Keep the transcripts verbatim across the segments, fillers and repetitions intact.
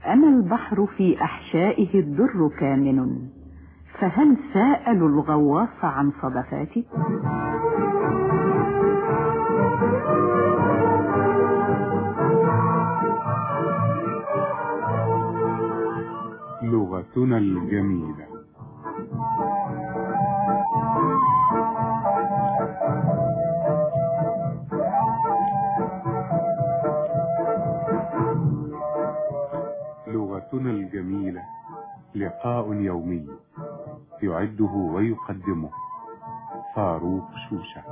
أنا البحر في أحشائه الدر كامن، فهل سألوا الغواص عن صدفاتي؟ لغتنا الجميلة. لغتنا الجميلة لقاء يومي يعده ويقدمه فاروق شوشة.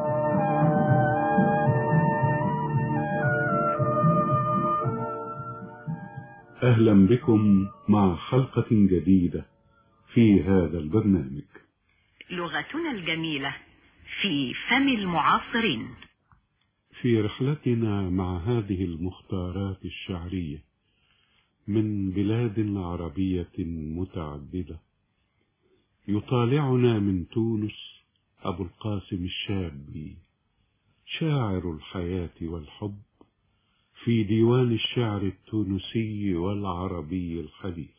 أهلا بكم مع حلقة جديدة في هذا البرنامج لغتنا الجميلة في فم المعاصرين. في رحلتنا مع هذه المختارات الشعرية من بلاد عربية متعددة، يطالعنا من تونس أبو القاسم الشابي، شاعر الحياة والحب، في ديوان الشعر التونسي والعربي الحديث.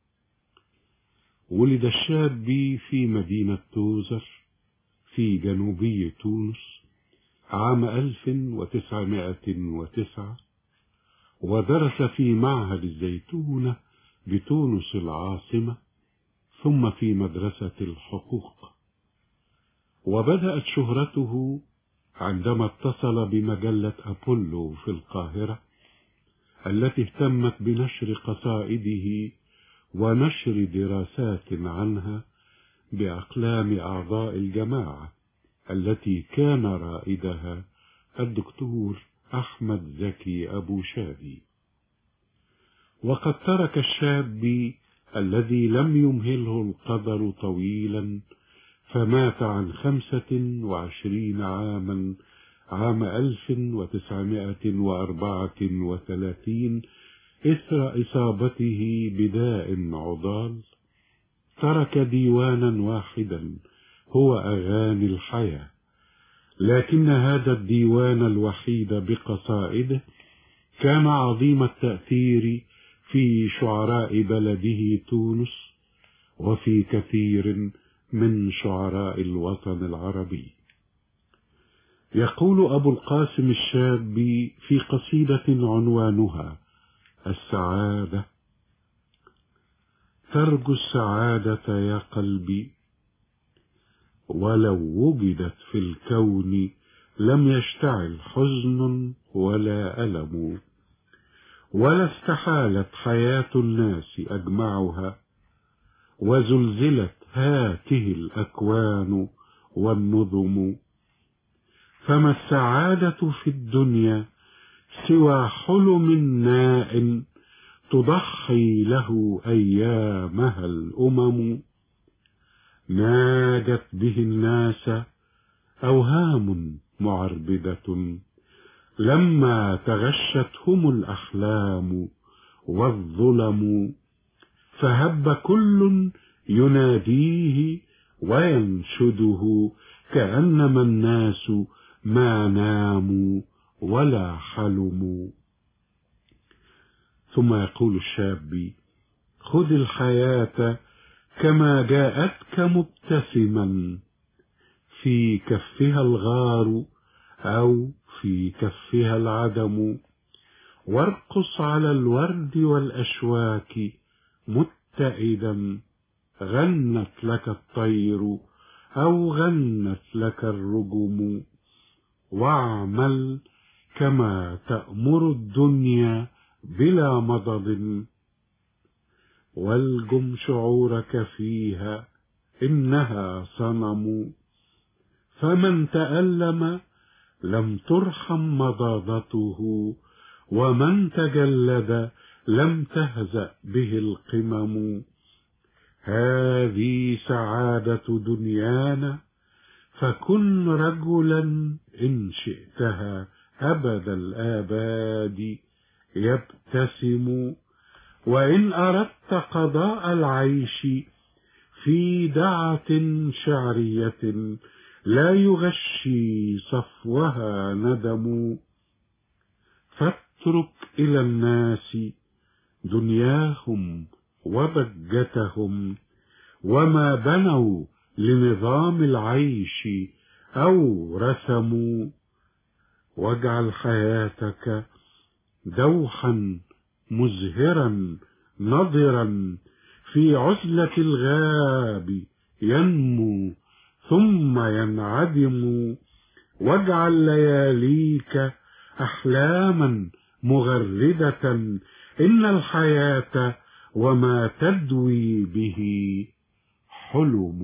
ولد الشابي في مدينة توزر في جنوبي تونس عام ألف وتسعمائة وتسعة، ودرس في معهد الزيتونة بتونس العاصمة، ثم في مدرسة الحقوق. وبدأت شهرته عندما اتصل بمجلة أبولو في القاهرة، التي اهتمت بنشر قصائده ونشر دراسات عنها بأقلام أعضاء الجماعة التي كان رائدها الدكتور أحمد زكي أبو شادي. وقد ترك الشاب الذي لم يمهله القدر طويلا، فمات عن خمسة وعشرين عاما عام ألف وتسعمائة وأربعة وثلاثين إثر إصابته بداء عضال. ترك ديوانا واحدا هو أغاني الحياة، لكن هذا الديوان الوحيد بقصائده كان عظيم التأثير في شعراء بلده تونس وفي كثير من شعراء الوطن العربي. يقول أبو القاسم الشابي في قصيدة عنوانها السعادة: ترجو السعادة يا قلبي، ولو وجدت في الكون لم يشتعل حزن ولا ألم، ولا استحالت حياة الناس أجمعها، وزلزلت هاته الأكوان والنظم. فما السعادة في الدنيا سوى حلم ناء تضحي له أيامها الأمم. ناجت به الناس أوهام معربدة لما تغشتهم الأحلام والظلم، فهب كل يناديه وينشده كأنما الناس ما ناموا ولا حلموا. ثم يقول الشاب: خذ الحياة كما جاءتك مبتسما، في كفها الغار أو في كفها العدم، وارقص على الورد والأشواك متئدا، غنت لك الطير أو غنت لك الرجم. واعمل كما تأمر الدنيا بلا مضض، والجم شعورك فيها إنها صنم. فمن تألم لم ترحم مضاضته، ومن تجلد لم تهزأ به القمم. هذه سعادة دنيانا، فكن رجلا إن شئتها أبد الآباد يبتسم. وإن أردت قضاء العيش في دعة شعرية لا يغشي صفوها ندم، فاترك إلى الناس دنياهم وبجتهم، وما بنوا لنظام العيش أو رسموا. واجعل حياتك دوحا مزهرا نضرا في عزلة الغاب ينمو ثم ينعدم. واجعل لياليك أحلاما مغردة، إن الحياة وما تدوي به حلم.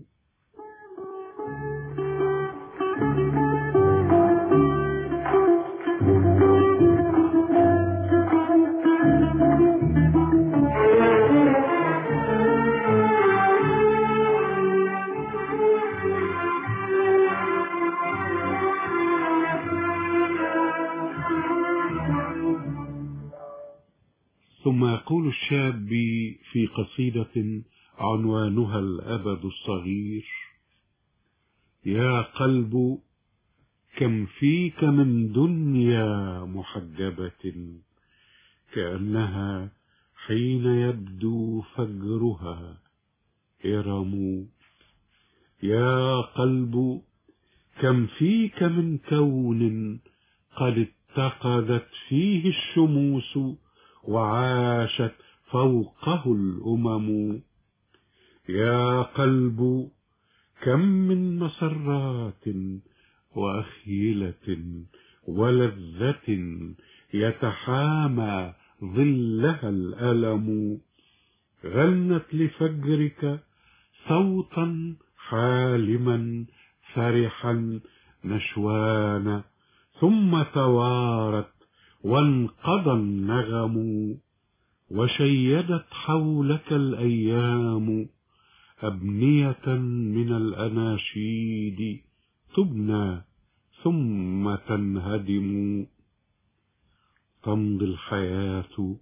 ثم يقول الشاب في قصيدة عنوانها الأبد الصغير: يا قلب كم فيك من دنيا محجبة، كأنها حين يبدو فجرها إرم. يا قلب كم فيك من كون قد اتقدت فيه الشموس وعاشت فوقه الأمم. يا قلب كم من مسرات وأخيلة ولذة يتحامى ظلها الألم. غنت لفجرك صوتا حالما فرحا نشوانا، ثم توارت وانقضى النغم. وشيدت حولك الأيام أبنية من الأناشيد، تبنى ثم تنهدم. تمضي الحياة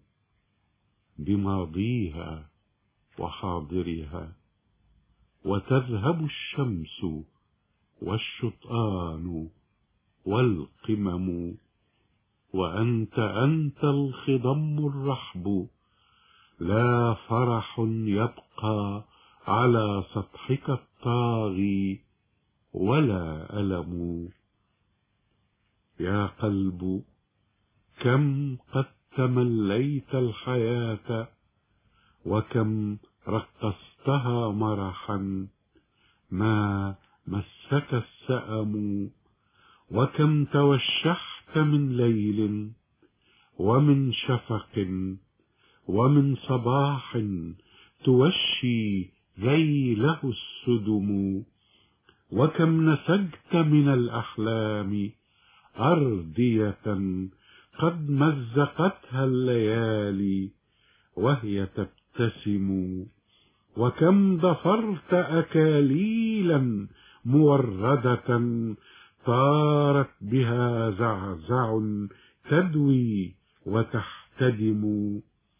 بماضيها وحاضرها، وتذهب الشمس والشطآن والقمم. وأنت أنت الخضم الرحب، لا فرح يبقى على سطحك الطاغي ولا ألم. يا قلب كم قد تمليت الحياة، وكم رقصتها مرحا، ما مسك السأم. وكم توشحت من ليل ومن شفق ومن صباح توشي ذيله السدم. وكم نسجت من الأحلام أردية قد مزقتها الليالي وهي تبتسم. وكم ضفرت أكاليلا موردة طارت بها زعزع تدوي وتحتدم.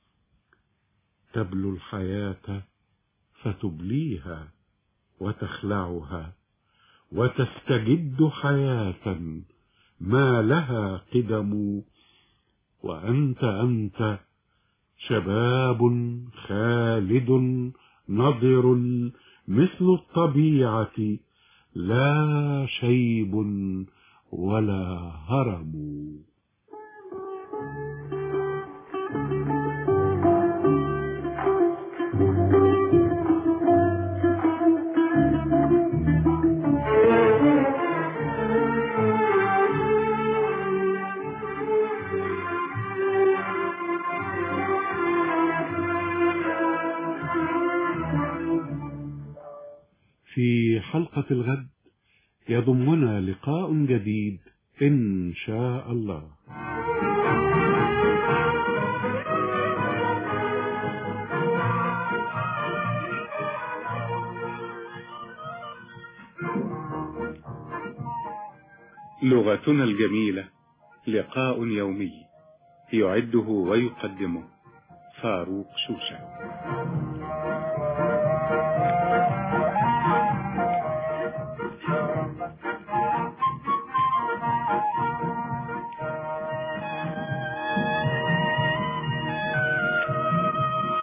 تبلو الحياة فتبليها وتخلعها، وتستجد حياة ما لها قدم. وأنت أنت شباب خالد نضر مثل الطبيعة، لا شيب ولا هرم. في حلقة الغد يضمنا لقاء جديد إن شاء الله. لغتنا الجميلة، لقاء يومي يعده ويقدمه فاروق شوشة.